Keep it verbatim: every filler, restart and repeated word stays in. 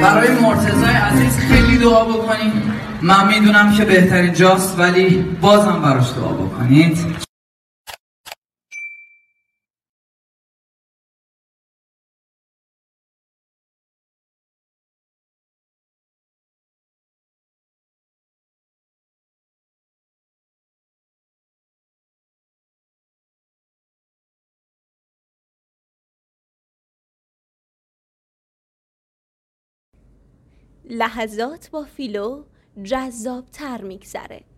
برای مرتضی عزیز خیلی دعا بکنید. من میدونم که بهترین جاست، ولی بازم براش دعا بکنید. لحظات با فیلو جذاب‌تر میگذره.